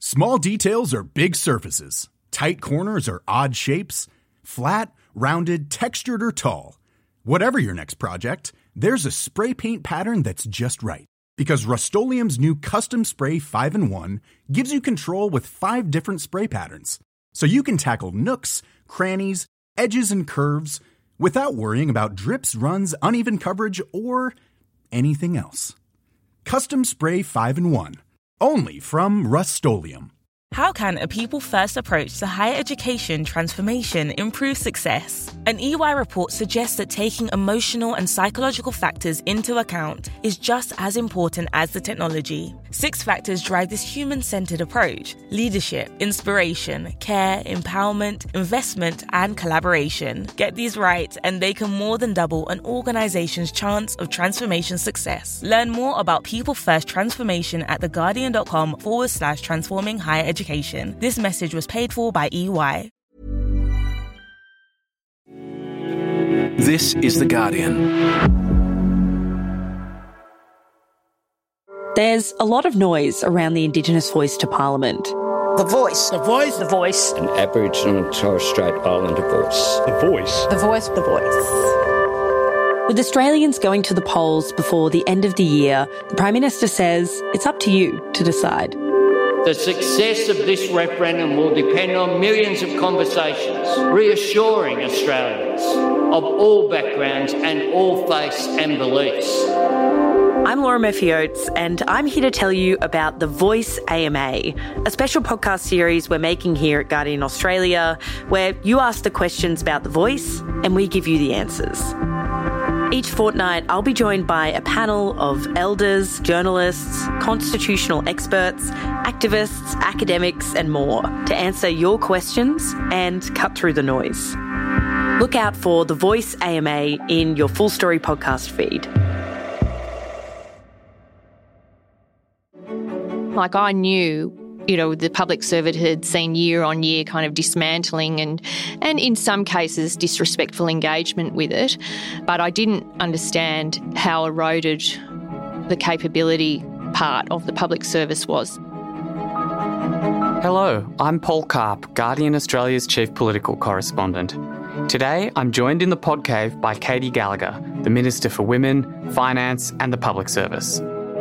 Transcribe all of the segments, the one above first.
Small details are big surfaces. Tight corners are odd shapes. Flat, rounded, textured, or tall. Whatever your next project, there's a spray paint pattern that's just right. Because Rust-Oleum's new Custom Spray 5-in-1 gives you control with 5 different spray patterns. So you can tackle nooks, crannies, edges, and curves without worrying about drips, runs, uneven coverage, or anything else. Custom Spray 5-in-1. Only from Rust-Oleum. How can a people-first approach to higher education transformation improve success? An EY report suggests that taking emotional and psychological factors into account is just as important as the technology. 6 factors drive this human-centered approach: leadership, inspiration, care, empowerment, investment, and collaboration. Get these right, and they can more than double an organization's chance of transformation success. Learn more about people-first transformation at theguardian.com/transforming higher education. This message was paid for by EY. This is The Guardian. There's a lot of noise around the Indigenous voice to Parliament. The voice. The voice. The voice. An Aboriginal and Torres Strait Islander voice. The voice. The voice. The voice. With Australians going to the polls before the end of the year, the Prime Minister says it's up to you to decide. The success of this referendum will depend on millions of conversations, reassuring Australians of all backgrounds and all faiths and beliefs. I'm Laura Murphy-Oates, and I'm here to tell you about The Voice AMA, a special podcast series we're making here at Guardian Australia, where you ask the questions about The Voice and we give you the answers. Each fortnight, I'll be joined by a panel of elders, journalists, constitutional experts, activists, academics, and more to answer your questions and cut through the noise. Look out for The Voice AMA in your Full Story podcast feed. Like, I knew, the public servant had seen year on year kind of dismantling and in some cases disrespectful engagement with it, but I didn't understand how eroded the capability part of the public service was. Hello, I'm Paul Karp, Guardian Australia's Chief Political Correspondent. Today, I'm joined in the pod cave by Katy Gallagher, the Minister for Women, Finance and the Public Service.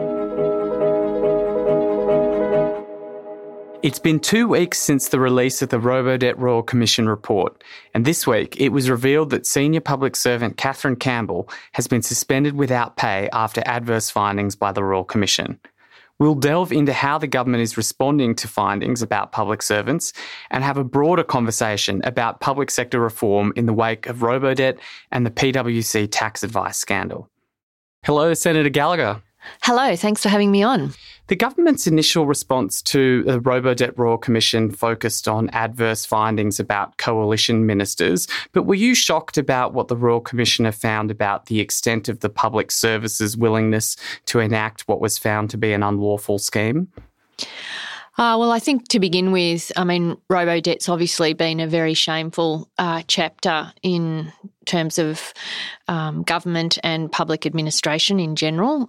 It's been 2 weeks since the release of the Robodebt Royal Commission report, and this week it was revealed that senior public servant Catherine Campbell has been suspended without pay after adverse findings by the Royal Commission. We'll delve into how the government is responding to findings about public servants and have a broader conversation about public sector reform in the wake of Robodebt and the PwC tax advice scandal. Hello, Senator Gallagher. Hello, thanks for having me on. The government's initial response to the Robodebt Royal Commission focused on adverse findings about coalition ministers, but were you shocked about what the Royal Commissioner found about the extent of the public service's willingness to enact what was found to be an unlawful scheme? Well, I think to begin with, Robodebt's obviously been a very shameful chapter in terms of government and public administration in general.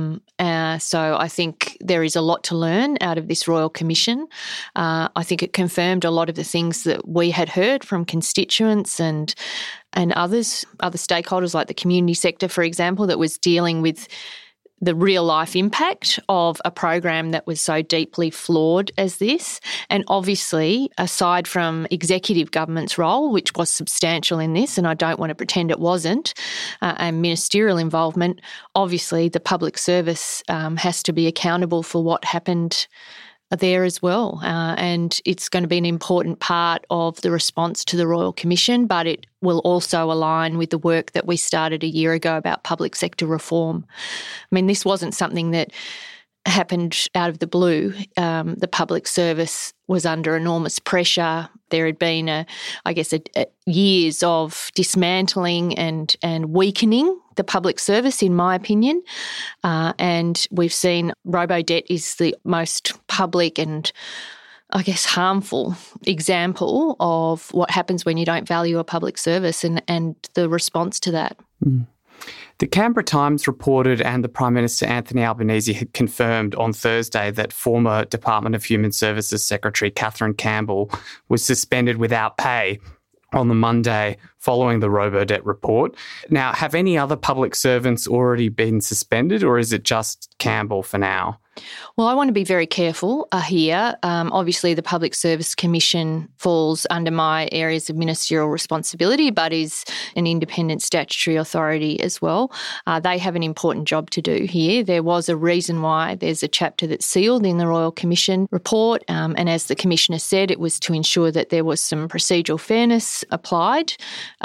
So I think there is a lot to learn out of this Royal Commission. I think it confirmed a lot of the things that we had heard from constituents and other stakeholders like the community sector, for example, that was dealing with the real-life impact of a program that was so deeply flawed as this. And obviously, aside from executive government's role, which was substantial in this, and I don't want to pretend it wasn't, and ministerial involvement, obviously the public service has to be accountable for what happened there as well. And it's going to be an important part of the response to the Royal Commission, but it will also align with the work that we started a year ago about public sector reform. This wasn't something that happened out of the blue. The public service was under enormous pressure. There had been, years of dismantling and weakening the public service, in my opinion. And we've seen Robodebt is the most public and, harmful example of what happens when you don't value a public service and the response to that. Mm. The Canberra Times reported, and the Prime Minister Anthony Albanese had confirmed on Thursday, that former Department of Human Services Secretary Catherine Campbell was suspended without pay on the Monday following the Robodebt report. Now, have any other public servants already been suspended, or is it just Campbell for now? Well, I want to be very careful here. Obviously, the Public Service Commission falls under my areas of ministerial responsibility, but is an independent statutory authority as well. They have an important job to do here. There was a reason why there's a chapter that's sealed in the Royal Commission report, and as the Commissioner said, it was to ensure that there was some procedural fairness applied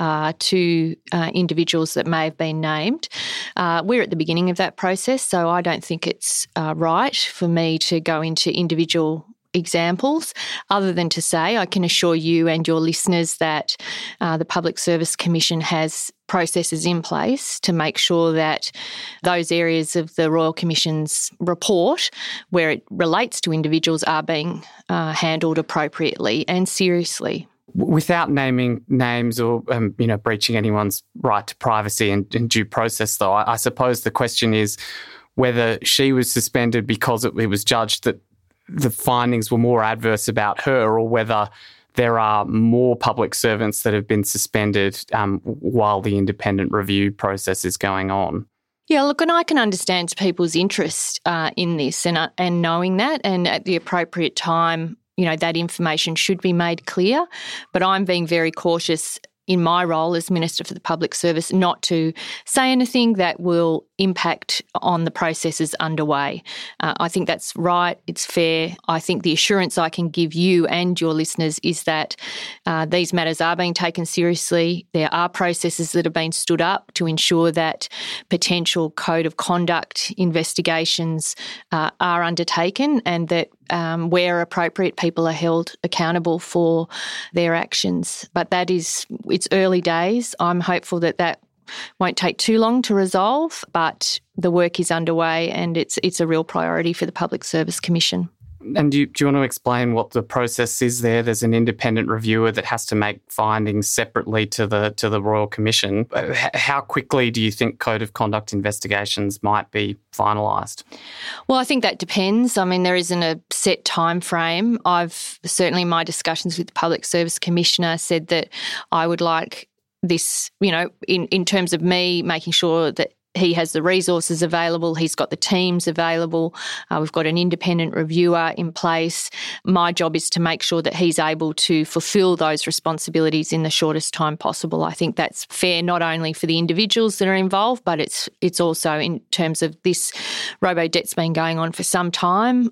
to individuals that may have been named. We're at the beginning of that process, so I don't think it's right for me to go into individual examples, other than to say I can assure you and your listeners that the Public Service Commission has processes in place to make sure that those areas of the Royal Commission's report where it relates to individuals are being handled appropriately and seriously. Without naming names or breaching anyone's right to privacy and due process, though, I suppose the question is whether she was suspended because it was judged that the findings were more adverse about her, or whether there are more public servants that have been suspended while the independent review process is going on. Yeah, look, and I can understand people's interest in this and knowing that, and at the appropriate time, that information should be made clear. But I'm being very cautious in my role as Minister for the Public Service not to say anything that will impact on the processes underway. I think that's right. It's fair. I think the assurance I can give you and your listeners is that these matters are being taken seriously. There are processes that have been stood up to ensure that potential code of conduct investigations are undertaken, and that where appropriate, people are held accountable for their actions. But it's early days. I'm hopeful that won't take too long to resolve, but the work is underway and it's a real priority for the Public Service Commission. And do you want to explain what the process is there? There's an independent reviewer that has to make findings separately to the Royal Commission. How quickly do you think code of conduct investigations might be finalised? Well, I think that depends. I mean, there isn't a set time frame. I've certainly, in my discussions with the Public Service Commissioner, said that I would like this, in terms of me making sure that he has the resources available, he's got the teams available, we've got an independent reviewer in place. My job is to make sure that he's able to fulfil those responsibilities in the shortest time possible. I think that's fair not only for the individuals that are involved, but it's also in terms of this Robodebt's been going on for some time.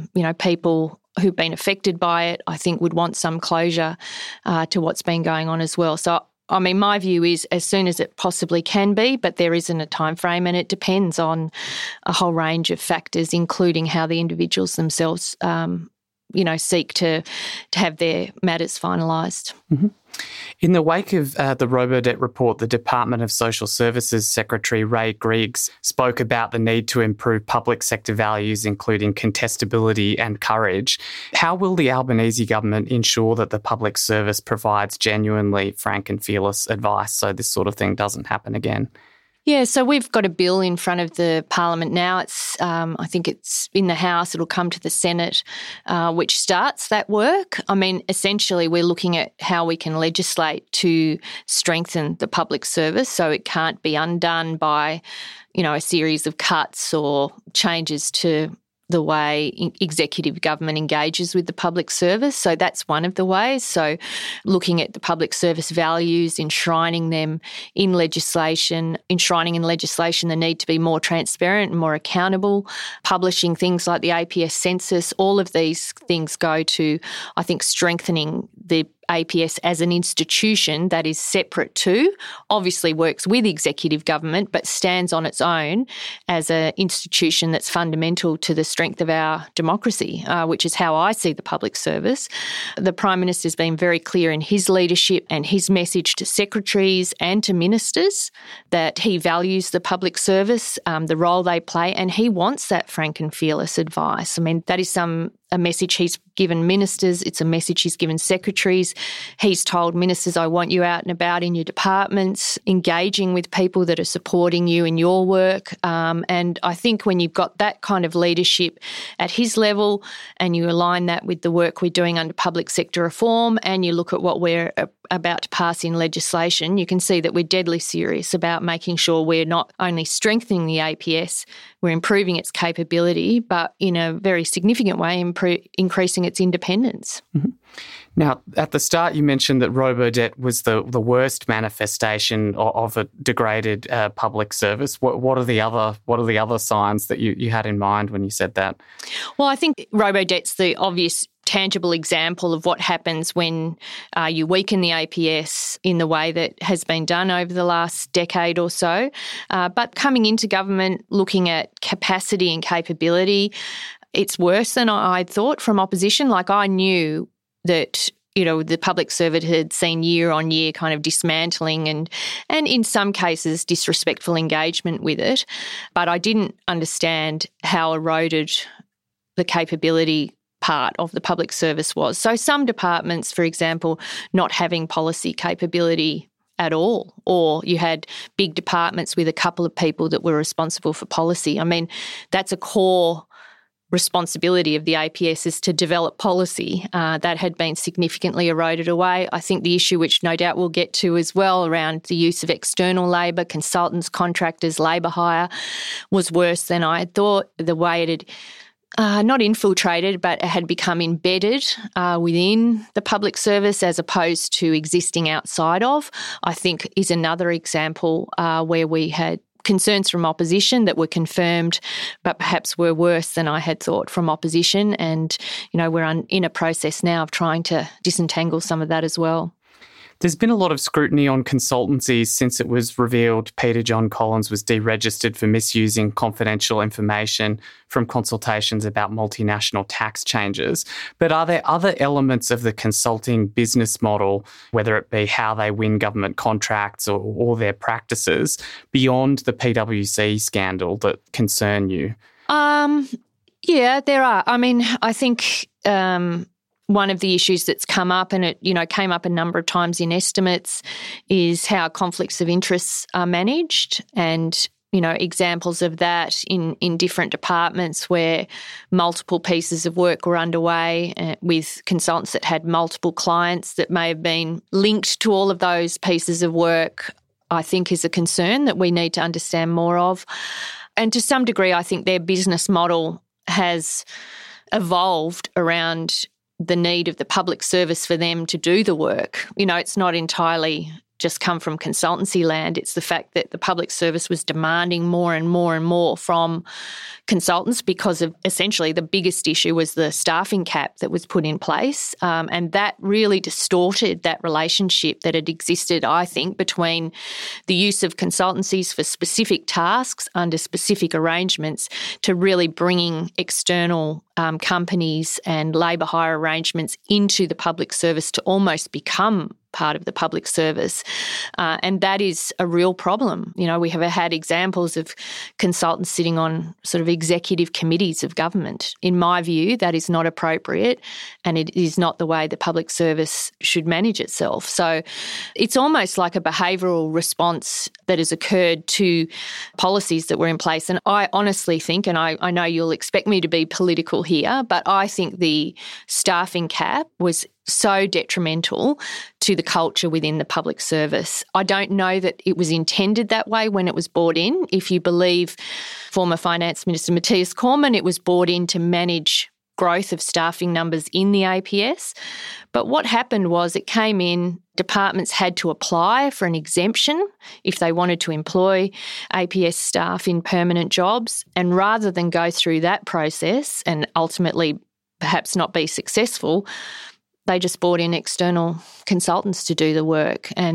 People who've been affected by it, I think, would want some closure to what's been going on as well. So I mean, my view is as soon as it possibly can be, but there isn't a time frame, and it depends on a whole range of factors, including how the individuals themselves, seek to have their matters finalised. Mm-hmm. In the wake of the Robodebt report, the Department of Social Services Secretary Ray Griggs spoke about the need to improve public sector values, including contestability and courage. How will the Albanese government ensure that the public service provides genuinely frank and fearless advice so this sort of thing doesn't happen again? Yeah, so we've got a bill in front of the Parliament now. It's, I think it's in the House. It'll come to the Senate, which starts that work. I mean, essentially, we're looking at how we can legislate to strengthen the public service so it can't be undone by, a series of cuts or changes to the way executive government engages with the public service. So that's one of the ways. So looking at the public service values, enshrining them in legislation, enshrining in legislation the need to be more transparent and more accountable, publishing things like the APS census, all of these things go to, I think, strengthening the APS as an institution that is separate to, obviously works with executive government, but stands on its own as an institution that's fundamental to the strength of our democracy, which is how I see the public service. The Prime Minister's been very clear in his leadership and his message to secretaries and to ministers that he values the public service, the role they play, and he wants that frank and fearless advice. I mean, that is something a message he's given ministers. It's a message he's given secretaries. He's told ministers, I want you out and about in your departments, engaging with people that are supporting you in your work. And I think when you've got that kind of leadership at his level and you align that with the work we're doing under public sector reform and you look at what we're about to pass in legislation, you can see that we're deadly serious about making sure we're not only strengthening the APS, we're improving its capability, but in a very significant way, increasing its independence. Mm-hmm. Now, at the start, you mentioned that robo-debt was the worst manifestation of a degraded public service. What are the other signs that you had in mind when you said that? Well, I think robo-debt's the obvious tangible example of what happens when you weaken the APS in the way that has been done over the last decade or so. But coming into government, looking at capacity and capability, it's worse than I thought from opposition. Like, I knew that, the public service had seen year on year kind of dismantling and in some cases disrespectful engagement with it. But I didn't understand how eroded the capability part of the public service was. So some departments, for example, not having policy capability at all, or you had big departments with a couple of people that were responsible for policy. I mean, that's a core responsibility of the APS, is to develop policy. That had been significantly eroded away. I think the issue, which no doubt we'll get to as well, around the use of external labour, consultants, contractors, labour hire, was worse than I had thought. The way it had not infiltrated, but it had become embedded within the public service as opposed to existing outside of, I think is another example where we had concerns from opposition that were confirmed, but perhaps were worse than I had thought from opposition. And, we're in a process now of trying to disentangle some of that as well. There's been a lot of scrutiny on consultancies since it was revealed Peter John Collins was deregistered for misusing confidential information from consultations about multinational tax changes. But are there other elements of the consulting business model, whether it be how they win government contracts or their practices, beyond the PwC scandal that concern you? Yeah, there are. I mean, I think one of the issues that's come up, and it came up a number of times in estimates, is how conflicts of interests are managed, and examples of that in different departments where multiple pieces of work were underway with consultants that had multiple clients that may have been linked to all of those pieces of work, I think is a concern that we need to understand more of. And to some degree, I think their business model has evolved around the need of the public service for them to do the work. It's not entirely just come from consultancy land. It's the fact that the public service was demanding more and more and more from consultants because of essentially the biggest issue was the staffing cap that was put in place. And that really distorted that relationship that had existed, I think, between the use of consultancies for specific tasks under specific arrangements to really bringing external companies and labour hire arrangements into the public service to almost become part of the public service. And that is a real problem. We have had examples of consultants sitting on sort of executive committees of government. In my view, that is not appropriate, and it is not the way the public service should manage itself. So it's almost like a behavioural response that has occurred to policies that were in place. And I honestly think, and I know you'll expect me to be political here, but I think the staffing cap was so detrimental to the culture within the public service. I don't know that it was intended that way when it was brought in. If you believe former Finance Minister Matthias Cormann, it was brought in to manage growth of staffing numbers in the APS. But what happened was it came in, departments had to apply for an exemption if they wanted to employ APS staff in permanent jobs. And rather than go through that process and ultimately perhaps not be successful, they just brought in external consultants to do the work. And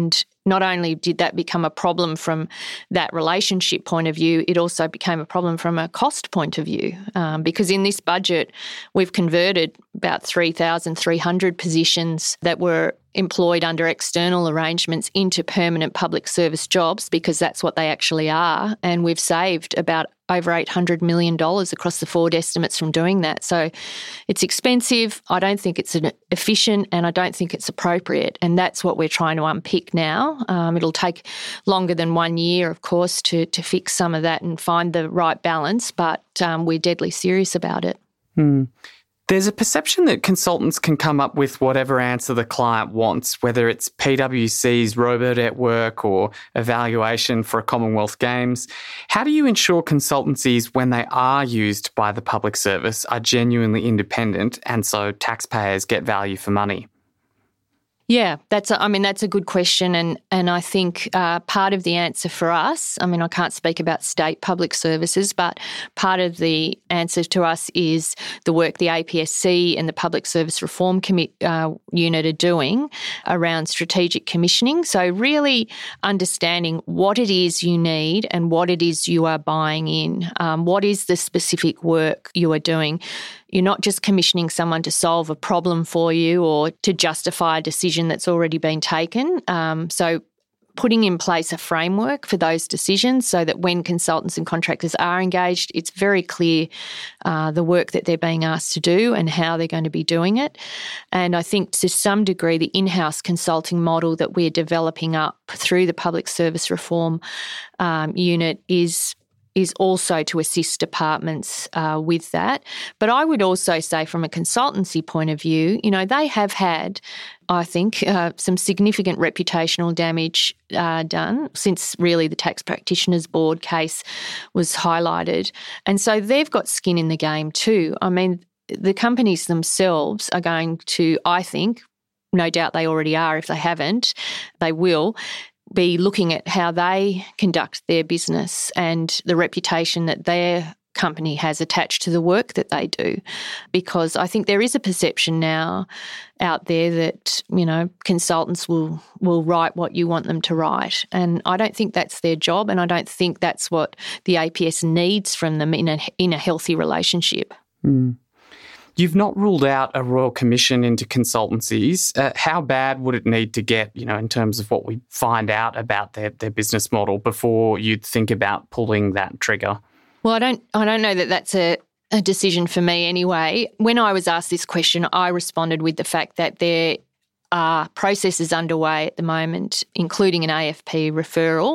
not only did that become a problem from that relationship point of view, it also became a problem from a cost point of view, because in this budget we've converted about 3,300 positions that were employed under external arrangements into permanent public service jobs, because that's what they actually are, and we've saved about over $800 million across the forward estimates from doing that. So it's expensive, I don't think it's efficient, and I don't think it's appropriate, and that's what we're trying to unpick now. It'll take longer than 1 year, of course, to fix some of that and find the right balance, but we're deadly serious about it. There's a perception that consultants can come up with whatever answer the client wants, whether it's PwC's Robodebt work or evaluation for a Commonwealth Games. How do you ensure consultancies, when they are used by the public service, are genuinely independent and so taxpayers get value for money? Yeah, that's a good question, and I think part of the answer for us, I can't speak about state public services, but part of the answer to us is the work the APSC and the Public Service Reform Unit are doing around strategic commissioning. So really understanding what it is you need and what it is you are buying in. What is the specific work you are doing? You're not just commissioning someone to solve a problem for you or to justify a decision that's already been taken. So putting in place a framework for those decisions so that when consultants and contractors are engaged, it's very clear the work that they're being asked to do and how they're going to be doing it. And I think to some degree the in-house consulting model that we're developing up through the Public Service Reform Unit is also to assist departments with that. But I would also say from a consultancy point of view, they have had, I think, some significant reputational damage done since really the Tax Practitioners Board case was highlighted. And so they've got skin in the game too. The companies themselves are going to, I think, no doubt they already are, if they haven't, they will, be looking at how they conduct their business and the reputation that their company has attached to the work that they do. Because I think there is a perception now out there that, consultants will write what you want them to write. And I don't think that's their job, and I don't think that's what the APS needs from them in a healthy relationship. You've not ruled out a royal commission into consultancies. How bad would it need to get, in terms of what we find out about their business model before you'd think about pulling that trigger? Well, I don't know that that's a decision for me anyway. When I was asked this question, I responded with the fact that there are processes underway at the moment, including an AFP referral,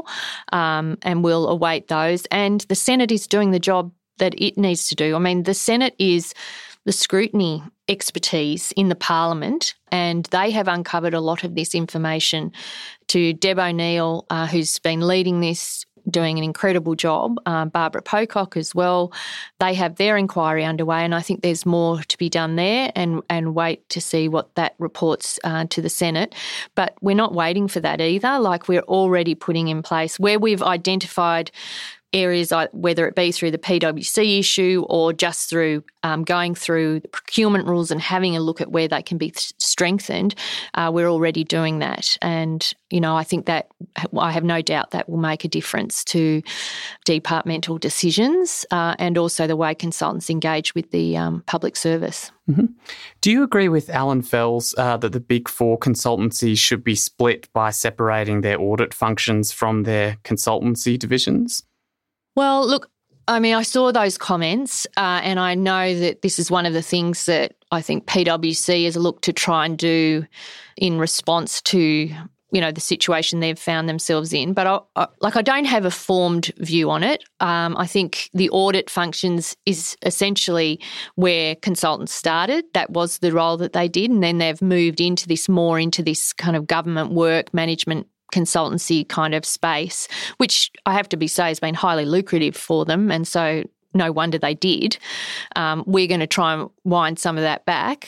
and we'll await those. And the Senate is doing the job that it needs to do. The Senate is the scrutiny expertise in the Parliament, and they have uncovered a lot of this information to Deb O'Neill, who's been leading this, doing an incredible job, Barbara Pocock as well. They have their inquiry underway, and I think there's more to be done there, and wait to see what that reports to the Senate. But we're not waiting for that either. We're already putting in place where we've identified areas, whether it be through the PwC issue or just through going through the procurement rules and having a look at where they can be strengthened, we're already doing that. And, I think that I have no doubt that will make a difference to departmental decisions and also the way consultants engage with the public service. Mm-hmm. Do you agree with Alan Fells that the Big Four consultancies should be split by separating their audit functions from their consultancy divisions? Well, look, I saw those comments and I know that this is one of the things that I think PwC has looked to try and do in response to, the situation they've found themselves in. But I don't have a formed view on it. I think the audit functions is essentially where consultants started. That was the role that they did, and then they've moved into this kind of government work management consultancy kind of space, which I have to say has been highly lucrative for them, and so no wonder they did. We're going to try and wind some of that back.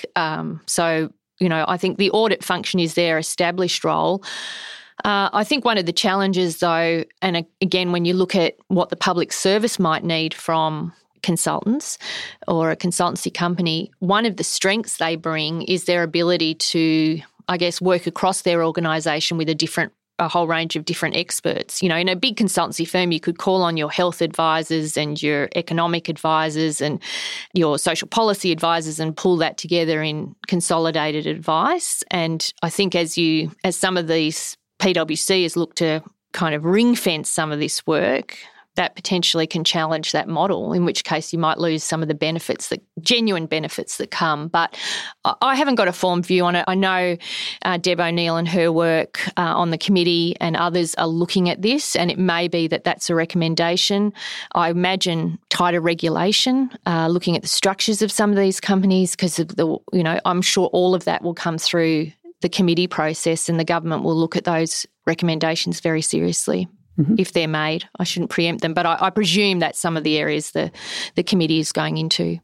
I think the audit function is their established role. I think one of the challenges though, and again, when you look at what the public service might need from consultants or a consultancy company, one of the strengths they bring is their ability to, work across their organisation with a different a whole range of different experts. You know, in a big consultancy firm, you could call on your health advisors and your economic advisors and your social policy advisors and pull that together in consolidated advice. And I think as some of these PwC look to kind of ring fence some of this work, that potentially can challenge that model, in which case you might lose some of the benefits, the genuine benefits that come. But I haven't got a formed view on it. I know Deb O'Neill and her work on the committee and others are looking at this, and it may be that that's a recommendation. I imagine tighter regulation, looking at the structures of some of these companies, because I'm sure all of that will come through the committee process, and the government will look at those recommendations very seriously. If they're made. I shouldn't preempt them, but I presume that's some of the areas the committee is going into.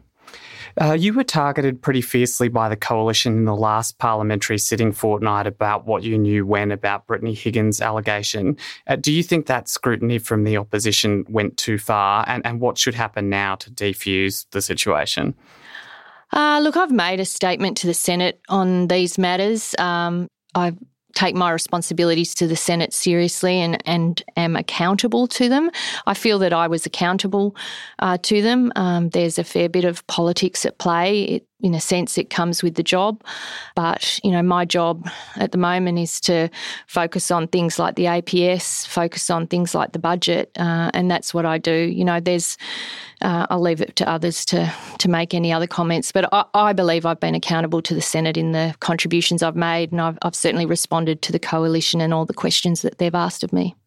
You were targeted pretty fiercely by the Coalition in the last parliamentary sitting fortnight about what you knew when about Brittany Higgins' allegation. Do you think that scrutiny from the opposition went too far, and what should happen now to defuse the situation? Look, I've made a statement to the Senate on these matters. I take my responsibilities to the Senate seriously and am accountable to them. I feel that I was accountable to them. There's a fair bit of politics at play. In a sense, it comes with the job. But, my job at the moment is to focus on things like the APS, focus on things like the budget, and that's what I do. I'll leave it to others to make any other comments. But I believe I've been accountable to the Senate in the contributions I've made, and I've certainly responded to the Coalition and all the questions that they've asked of me.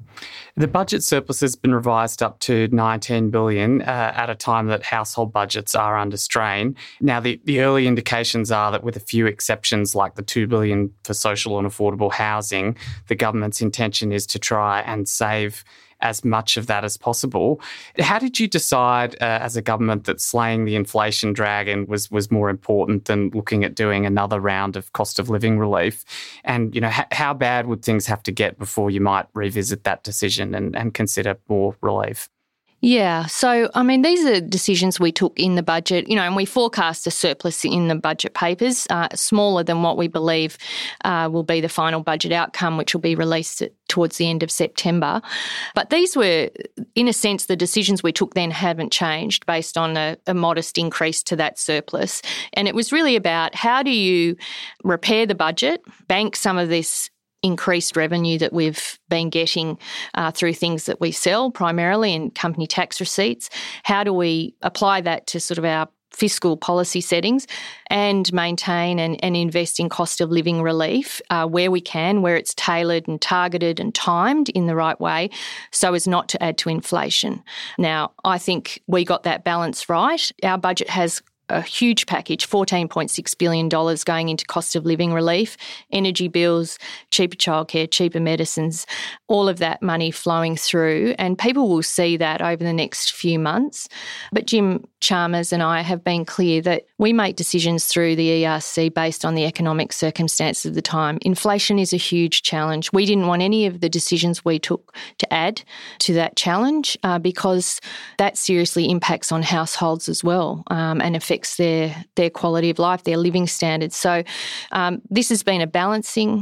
The budget surplus has been revised up to $19 billion at a time that household budgets are under strain. Now, the early indications are that with a few exceptions like the $2 billion for social and affordable housing, the government's intention is to try and save as much of that as possible. How did you decide as a government that slaying the inflation dragon was more important than looking at doing another round of cost of living relief? And, how bad would things have to get before you might revisit that decision and consider more relief? Yeah. So, these are decisions we took in the budget, and we forecast a surplus in the budget papers, smaller than what we believe will be the final budget outcome, which will be released towards the end of September. But these were, in a sense, the decisions we took then haven't changed based on a modest increase to that surplus. And it was really about how do you repair the budget, bank some of this increased revenue that we've been getting through things that we sell primarily in company tax receipts. How do we apply that to sort of our fiscal policy settings and maintain and invest in cost of living relief where we can, where it's tailored and targeted and timed in the right way so as not to add to inflation. Now, I think we got that balance right. Our budget has a huge package, $14.6 billion going into cost of living relief, energy bills, cheaper childcare, cheaper medicines, all of that money flowing through. And people will see that over the next few months. But Jim Chalmers and I have been clear that we make decisions through the ERC based on the economic circumstances of the time. Inflation is a huge challenge. We didn't want any of the decisions we took to add to that challenge because that seriously impacts on households as well and affects their quality of life, their living standards. So this has been a balancing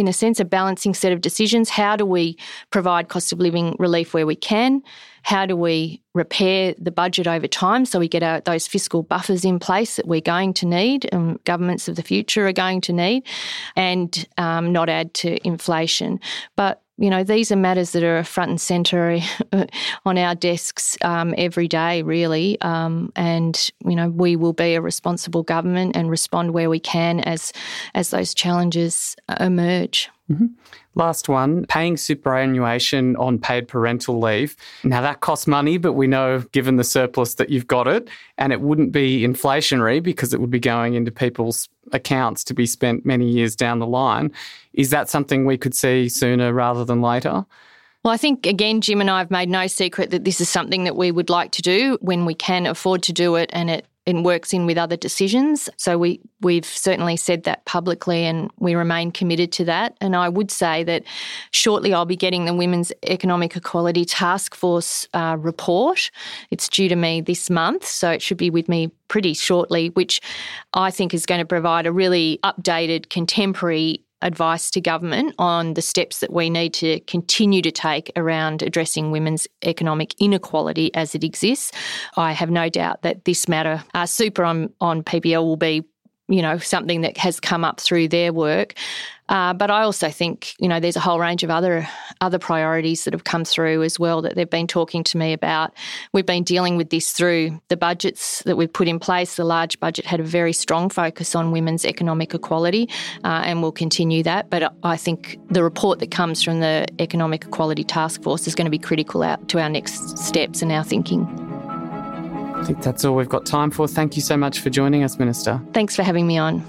set of decisions. How do we provide cost of living relief where we can? How do we repair the budget over time so we get those fiscal buffers in place that we're going to need and governments of the future are going to need and not add to inflation? But these are matters that are front and centre on our desks every day, really. And we will be a responsible government and respond where we can as those challenges emerge. Mm-hmm. Last one, paying superannuation on paid parental leave. Now, that costs money, but we know, given the surplus, that you've got it, and it wouldn't be inflationary because it would be going into people's accounts to be spent many years down the line. Is that something we could see sooner rather than later? Well, I think, again, Jim and I have made no secret that this is something that we would like to do when we can afford to do it and it works in with other decisions. So we've certainly said that publicly and we remain committed to that. And I would say that shortly I'll be getting the Women's Economic Equality Task Force report. It's due to me this month, so it should be with me pretty shortly, which I think is going to provide a really updated, contemporary advice to government on the steps that we need to continue to take around addressing women's economic inequality as it exists. I have no doubt that this matter, super on PBL, will be something that has come up through their work. But I also think, there's a whole range of other priorities that have come through as well that they've been talking to me about. We've been dealing with this through the budgets that we've put in place. The large budget had a very strong focus on women's economic equality, and we'll continue that. But I think the report that comes from the Economic Equality Task Force is going to be critical out to our next steps and our thinking. I think that's all we've got time for. Thank you so much for joining us, Minister. Thanks for having me on.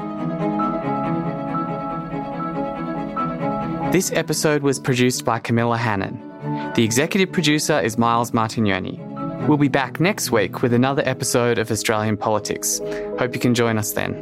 This episode was produced by Camilla Hannon. The executive producer is Miles Martignoni. We'll be back next week with another episode of Australian Politics. Hope you can join us then.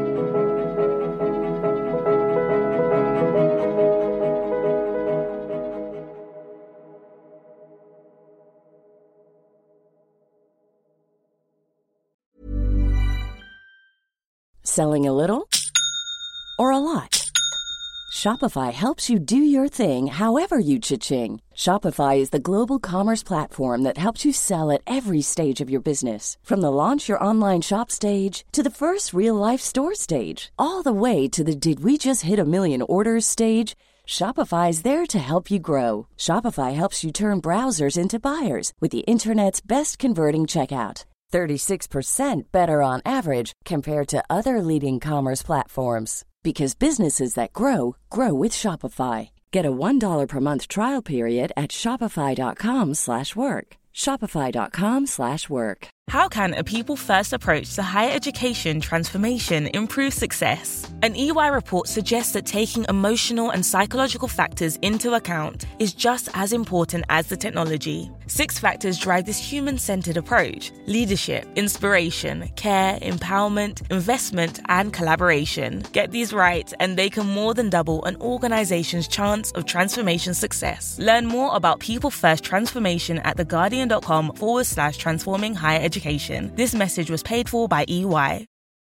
Selling a little or a lot? Shopify helps you do your thing however you cha-ching. Shopify is the global commerce platform that helps you sell at every stage of your business. From the launch your online shop stage to the first real-life store stage, all the way to the did we just hit a million orders stage. Shopify is there to help you grow. Shopify helps you turn browsers into buyers with the internet's best converting checkout. 36% better on average compared to other leading commerce platforms. Because businesses that grow, grow with Shopify. Get a $1 per month trial period at shopify.com/work. Shopify.com/work. How can a people-first approach to higher education transformation improve success? An EY report suggests that taking emotional and psychological factors into account is just as important as the technology. 6 factors drive this human-centered approach: leadership, inspiration, care, empowerment, investment, and collaboration. Get these right, and they can more than double an organization's chance of transformation success. Learn more about people-first transformation at theguardian.com/transforming higher education. This message was paid for by EY.